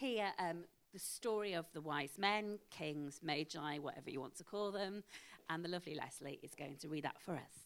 hear the story of the wise men, kings, magi, whatever you want to call them, and the lovely Leslie is going to read that for us.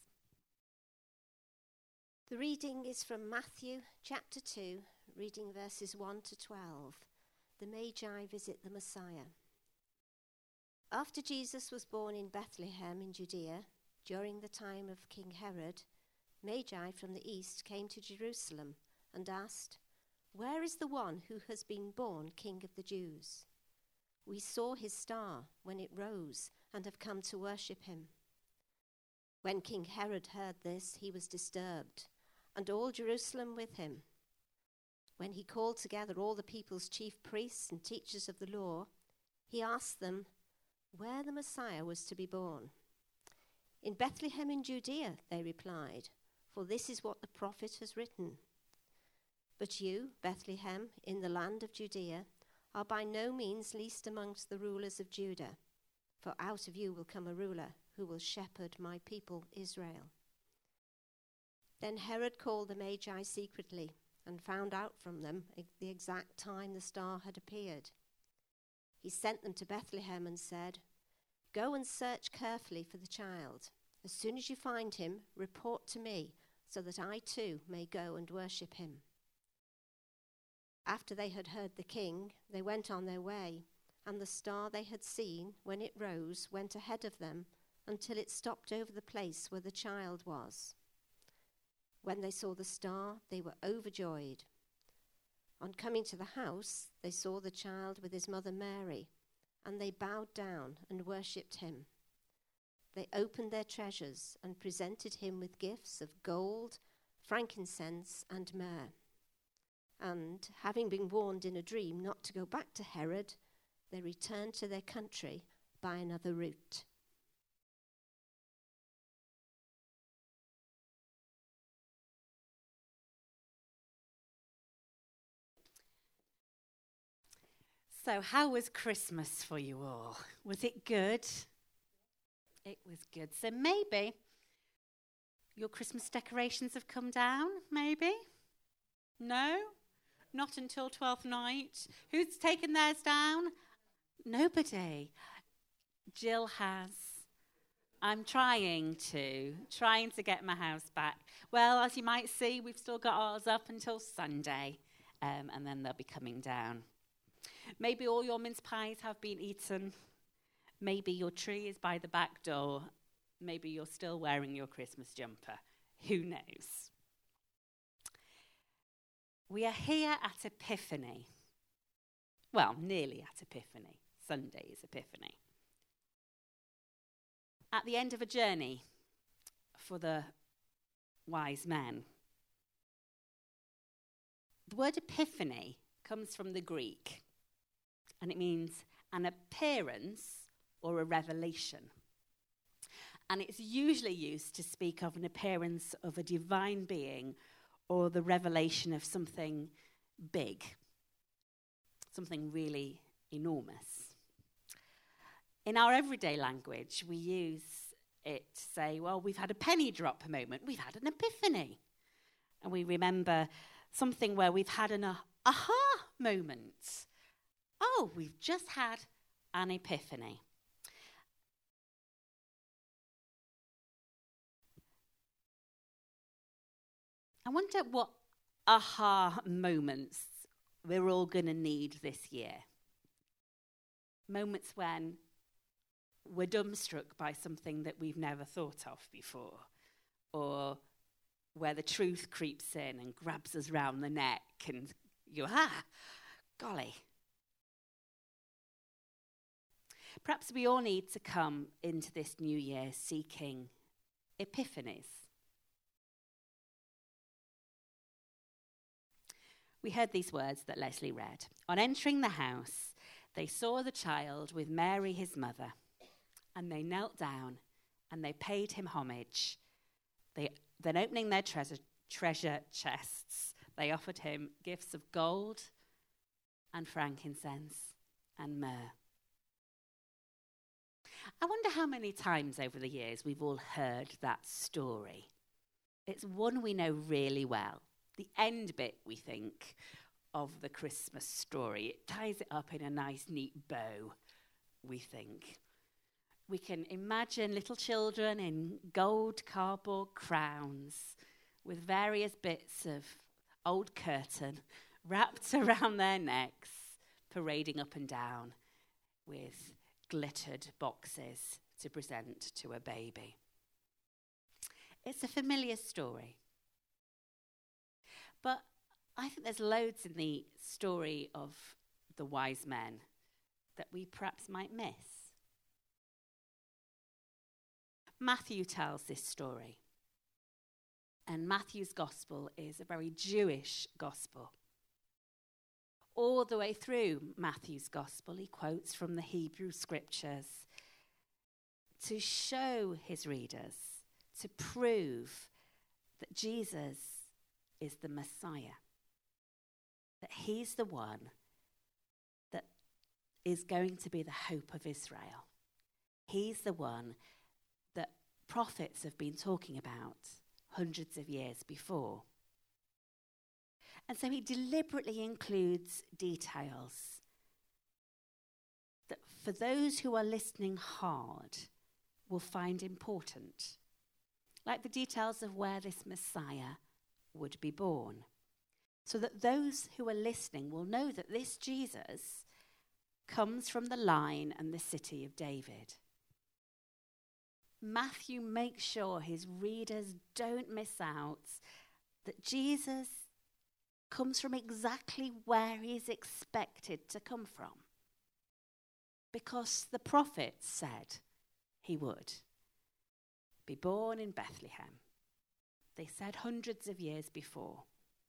The reading is from Matthew chapter 2, reading verses 1 to 12. The Magi visit the Messiah. After Jesus was born in Bethlehem in Judea, during the time of King Herod, Magi from the east came to Jerusalem and asked, "Where is the one who has been born King of the Jews? We saw his star when it rose and have come to worship him." When King Herod heard this, he was disturbed, and all Jerusalem with him. When he called together all the people's chief priests and teachers of the law, he asked them where the Messiah was to be born. "In Bethlehem in Judea," they replied, "for this is what the prophet has written. But you, Bethlehem, in the land of Judea, are by no means least amongst the rulers of Judah, for out of you will come a ruler who will shepherd my people Israel." Then Herod called the Magi secretly and found out from them the exact time the star had appeared. He sent them to Bethlehem and said, "Go and search carefully for the child. As soon as you find him, report to me, so that I too may go and worship him." After they had heard the king, they went on their way, and the star they had seen when it rose went ahead of them until it stopped over the place where the child was. When they saw the star, they were overjoyed. On coming to the house, they saw the child with his mother Mary, and they bowed down and worshipped him. They opened their treasures and presented him with gifts of gold, frankincense, and myrrh. And, having been warned in a dream not to go back to Herod, they returned to their country by another route. So how was Christmas for you all? Was it good? It was good. So maybe your Christmas decorations have come down, maybe? No? Not until 12th night. Who's taken theirs down? Nobody. Jill has. I'm trying to get my house back. Well, as you might see, we've still got ours up until Sunday, and then they'll be coming down. Maybe all your mince pies have been eaten. Maybe your tree is by the back door. Maybe you're still wearing your Christmas jumper. Who knows? We are here at Epiphany. Well, nearly at Epiphany. Sunday is Epiphany. At the end of a journey for the wise men. The word epiphany comes from the Greek, and it means an appearance or a revelation. And it's usually used to speak of an appearance of a divine being or the revelation of something big, something really enormous. In our everyday language, we use it to say, well, we've had a penny drop moment, we've had an epiphany. And we remember something where we've had an aha moment. Oh, we've just had an epiphany. I wonder what aha moments we're all going to need this year. Moments when we're dumbstruck by something that we've never thought of before, or where the truth creeps in and grabs us round the neck and golly. Perhaps we all need to come into this new year seeking epiphanies. We heard these words that Leslie read. On entering the house, they saw the child with Mary, his mother, and they knelt down and they paid him homage. Then opening their treasure chests, they offered him gifts of gold and frankincense and myrrh. I wonder how many times over the years we've all heard that story. It's one we know really well. The end bit, we think, of the Christmas story. It ties it up in a nice, neat bow, we think. We can imagine little children in gold cardboard crowns with various bits of old curtain wrapped around their necks, parading up and down with glittered boxes to present to a baby. It's a familiar story. But I think there's loads in the story of the wise men that we perhaps might miss. Matthew tells this story. And Matthew's gospel is a very Jewish gospel. All the way through Matthew's gospel, he quotes from the Hebrew scriptures to show his readers, to prove that Jesus is the Messiah, that he's the one that is going to be the hope of Israel. He's the one that prophets have been talking about hundreds of years before. And so he deliberately includes details that for those who are listening hard will find important, like the details of where this Messiah would be born, so that those who are listening will know that this Jesus comes from the line and the city of David. Matthew makes sure his readers don't miss out that Jesus comes from exactly where he's expected to come from, because the prophets said he would be born in Bethlehem. They said hundreds of years before.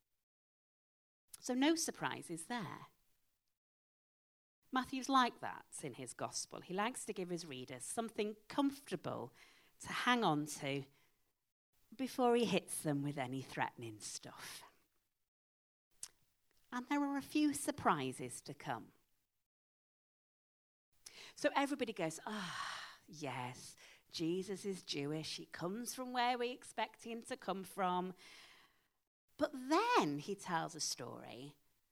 So no surprises there. Matthew's like that in his gospel. He likes to give his readers something comfortable to hang on to before he hits them with any threatening stuff. And there are a few surprises to come. So everybody goes, yes, Jesus is Jewish. He comes from where we expect him to come from. But then he tells a story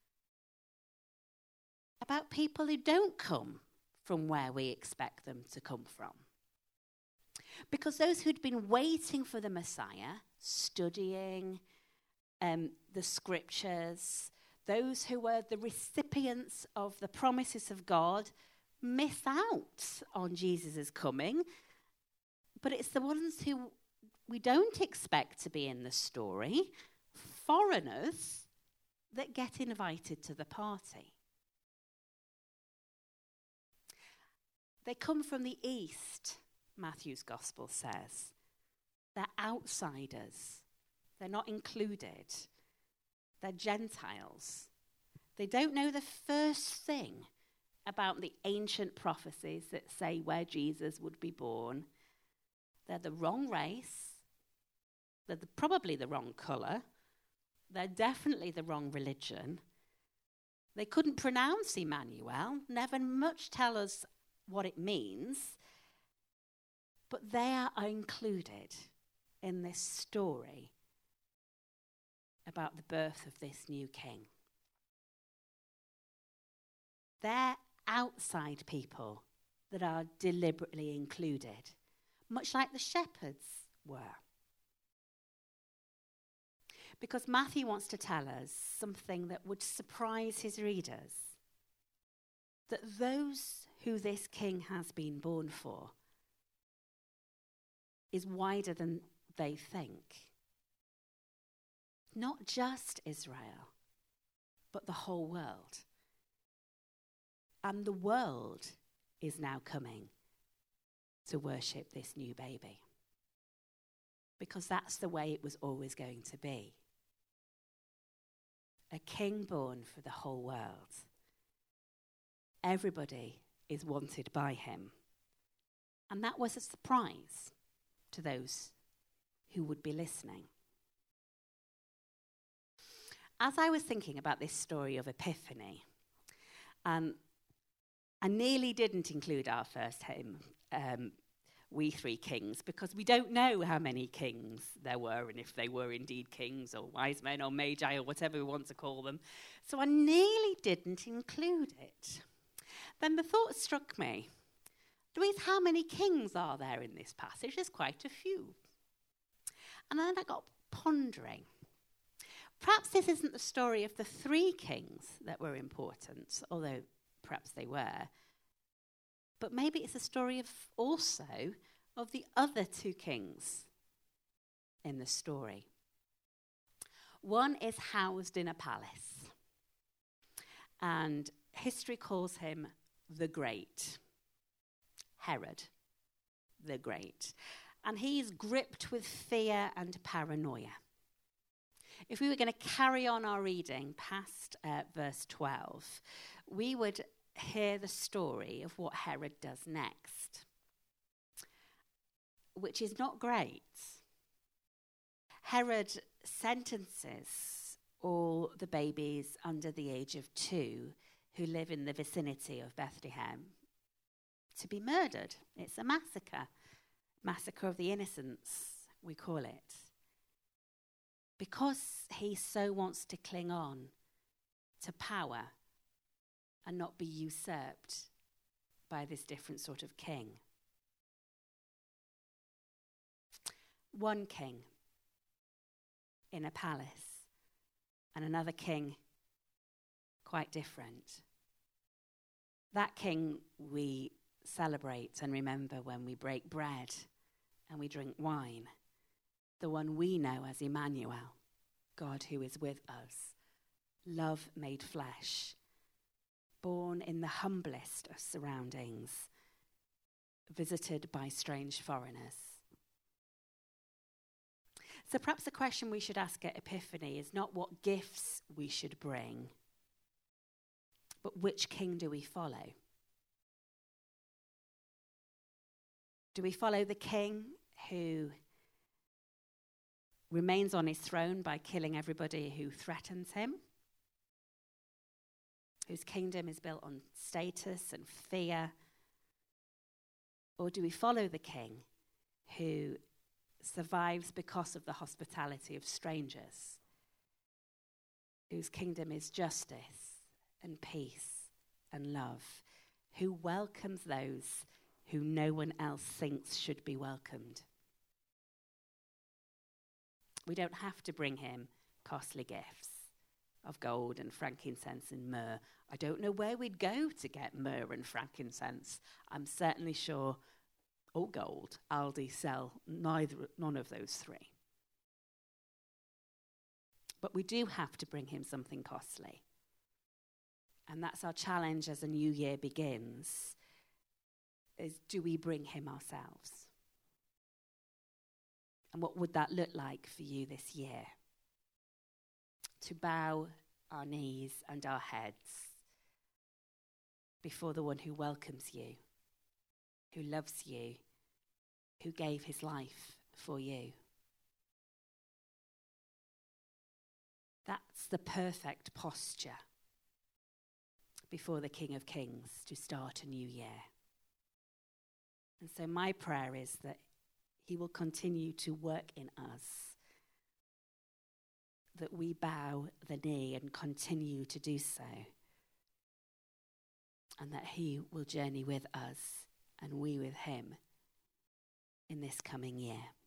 about people who don't come from where we expect them to come from. Because those who'd been waiting for the Messiah, studying the scriptures, those who were the recipients of the promises of God, miss out on Jesus' coming. But it's the ones who we don't expect to be in the story, foreigners, that get invited to the party. They come from the east, Matthew's gospel says. They're outsiders. They're not included. They're Gentiles. They don't know the first thing about the ancient prophecies that say where Jesus would be born. They're the wrong race. They're probably the wrong colour. They're definitely the wrong religion. They couldn't pronounce Emmanuel, never much tell us what it means, but they are included in this story about the birth of this new king. They're outside people that are deliberately included, much like the shepherds were. Because Matthew wants to tell us something that would surprise his readers, that those who this king has been born for is wider than they think. Not just Israel, but the whole world. And the world is now coming to worship this new baby. Because that's the way it was always going to be. A king born for the whole world. Everybody is wanted by him. And that was a surprise to those who would be listening. As I was thinking about this story of Epiphany, I nearly didn't include our first hymn, we three kings, because we don't know how many kings there were and if they were indeed kings or wise men or magi or whatever we want to call them. So I nearly didn't include it. Then the thought struck me, Louise, how many kings are there in this passage? There's quite a few. And then I got pondering. Perhaps this isn't the story of the 3 kings that were important, although perhaps they were. But maybe it's a story also of the other 2 kings in the story. One is housed in a palace, and history calls him the Great, Herod the Great. And he's gripped with fear and paranoia. If we were going to carry on our reading past verse 12, we would hear the story of what Herod does next, which is not great. Herod sentences all the babies under the age of 2 who live in the vicinity of Bethlehem to be murdered. It's a massacre of the innocents, we call it. Because he so wants to cling on to power and not be usurped by this different sort of king. One king in a palace and another king quite different. That king we celebrate and remember when we break bread and we drink wine. The one we know as Emmanuel, God who is with us, love made flesh, born in the humblest of surroundings, visited by strange foreigners. So perhaps the question we should ask at Epiphany is not what gifts we should bring, but which king do we follow? Do we follow the king who remains on his throne by killing everybody who threatens him, whose kingdom is built on status and fear? Or do we follow the king who survives because of the hospitality of strangers, whose kingdom is justice and peace and love, who welcomes those who no one else thinks should be welcomed? We don't have to bring him costly gifts of gold and frankincense and myrrh. I don't know where we'd go to get myrrh and frankincense. I'm certainly sure, or gold, Aldi sell none of those 3. But we do have to bring him something costly. And that's our challenge as a new year begins, is do we bring him ourselves? And what would that look like for you this year? To bow our knees and our heads before the one who welcomes you, who loves you, who gave his life for you. That's the perfect posture before the King of Kings to start a new year. And so my prayer is that he will continue to work in us, that we bow the knee and continue to do so, and that he will journey with us and we with him in this coming year.